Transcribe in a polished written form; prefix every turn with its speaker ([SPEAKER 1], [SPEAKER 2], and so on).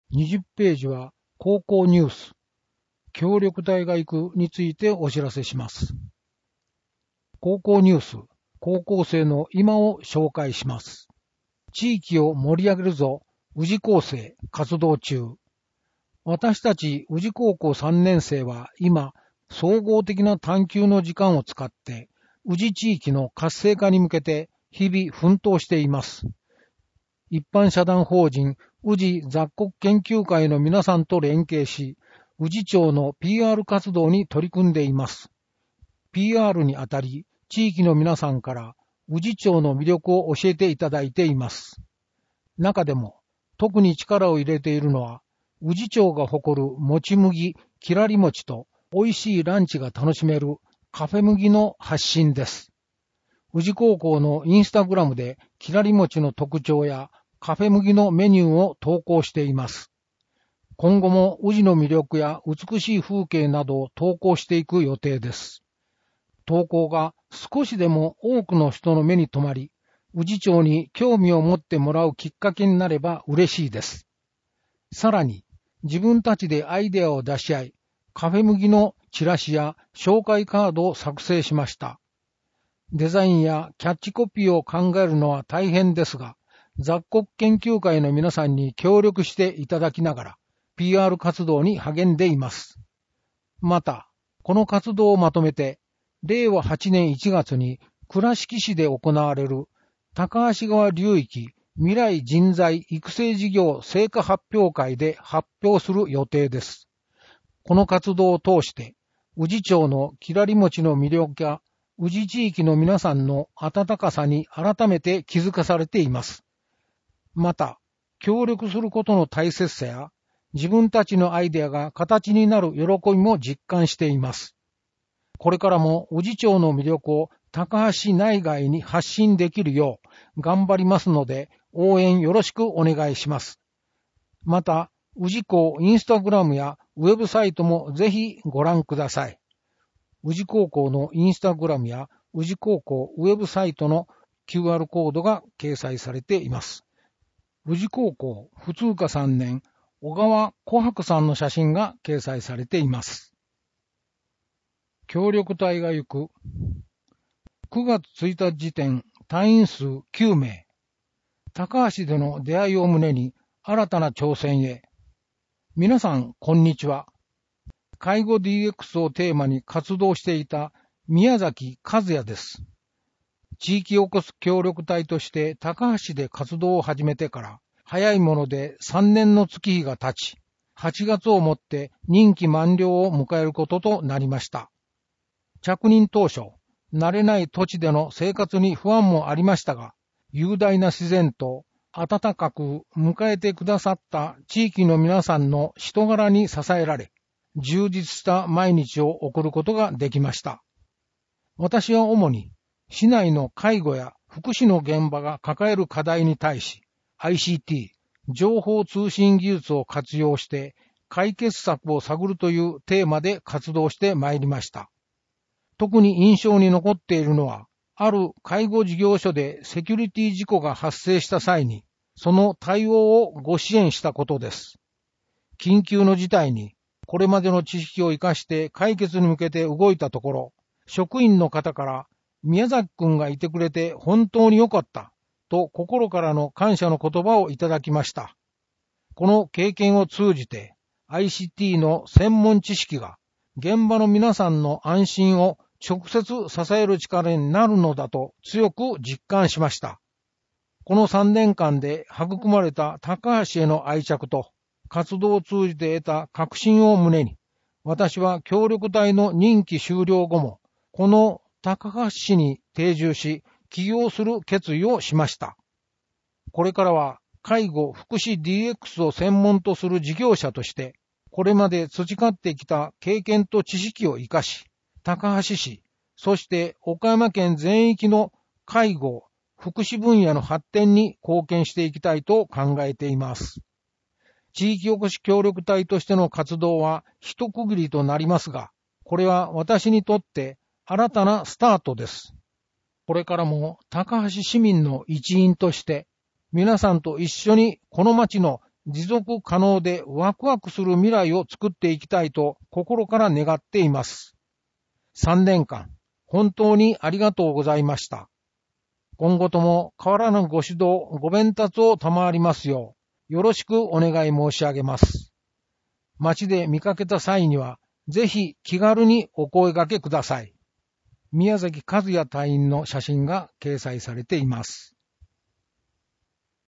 [SPEAKER 1] 20ページは高校ニュース、協力隊が行くについてお知らせします。高校ニュース、高校生の今を紹介します。地域を盛り上げるぞ、宇治高生活動中。私たち宇治高校3年生は今、総合的な探究の時間を使って、宇治地域の活性化に向けて日々奮闘しています。一般社団法人宇治雑穀研究会の皆さんと連携し、宇治町の PR 活動に取り組んでいます。PR にあたり、地域の皆さんから宇治町の魅力を教えていただいています。中でも、特に力を入れているのは、宇治町が誇るもち麦、きらり餅と美味しいランチが楽しめるカフェ麦の発信です。宇治高校のインスタグラムできらり餅の特徴やカフェ麦のメニューを投稿しています。今後も宇治の魅力や美しい風景などを投稿していく予定です。投稿が少しでも多くの人の目に留まり、宇治町に興味を持ってもらうきっかけになれば嬉しいです。さらに、自分たちでアイデアを出し合い、カフェ麦のチラシや紹介カードを作成しました。デザインやキャッチコピーを考えるのは大変ですが、雑穀研究会の皆さんに協力していただきながら、PR 活動に励んでいます。また、この活動をまとめて、令和8年1月に倉敷市で行われる高橋川流域未来人材育成事業成果発表会で発表する予定です。この活動を通して、宇治町のきらり餅の魅力や宇治地域の皆さんの温かさに改めて気づかされています。また、協力することの大切さや、自分たちのアイデアが形になる喜びも実感しています。これからも宇治町の魅力を高橋市内外に発信できるよう頑張りますので、応援よろしくお願いします。また、宇治高インスタグラムやウェブサイトもぜひご覧ください。宇治高校のインスタグラムや宇治高校ウェブサイトの QR コードが掲載されています。宇治高校普通科3年小川琥珀さんの写真が掲載されています。協力隊が行く。9月1日時点隊員数9名。高橋での出会いを胸に新たな挑戦へ。皆さん、こんにちは。介護 DX をテーマに活動していた宮崎和也です。地域おこし協力隊として高橋で活動を始めてから早いもので3年の月日が経ち、8月をもって任期満了を迎えることとなりました。着任当初、慣れない土地での生活に不安もありましたが、雄大な自然と温かく迎えてくださった地域の皆さんの人柄に支えられ、充実した毎日を送ることができました。私は主に市内の介護や福祉の現場が抱える課題に対し、ICT、情報通信技術を活用して解決策を探るというテーマで活動してまいりました。特に印象に残っているのは、ある介護事業所でセキュリティ事故が発生した際に、その対応をご支援したことです。緊急の事態に、これまでの知識を生かして解決に向けて動いたところ、職員の方から、宮崎くんがいてくれて本当に良かった、と心からの感謝の言葉をいただきました。この経験を通じて、ICT の専門知識が、現場の皆さんの安心を直接支える力になるのだと強く実感しました。この3年間で育まれた高橋への愛着と活動を通じて得た確信を胸に、私は協力隊の任期終了後も、この高橋市に定住し、起業する決意をしました。これからは介護・福祉 DX を専門とする事業者として、これまで培ってきた経験と知識を生かし、高橋市、そして岡山県全域の介護・福祉分野の発展に貢献していきたいと考えています。地域おこし協力隊としての活動は一区切りとなりますが、これは私にとって新たなスタートです。これからも高橋市民の一員として、皆さんと一緒にこの町の持続可能でワクワクする未来を作っていきたいと心から願っています。3年間、本当にありがとうございました。今後とも変わらぬご指導、ご鞭達を賜りますよう、よろしくお願い申し上げます。街で見かけた際には、ぜひ気軽にお声掛けください。宮崎和也隊員の写真が掲載されています。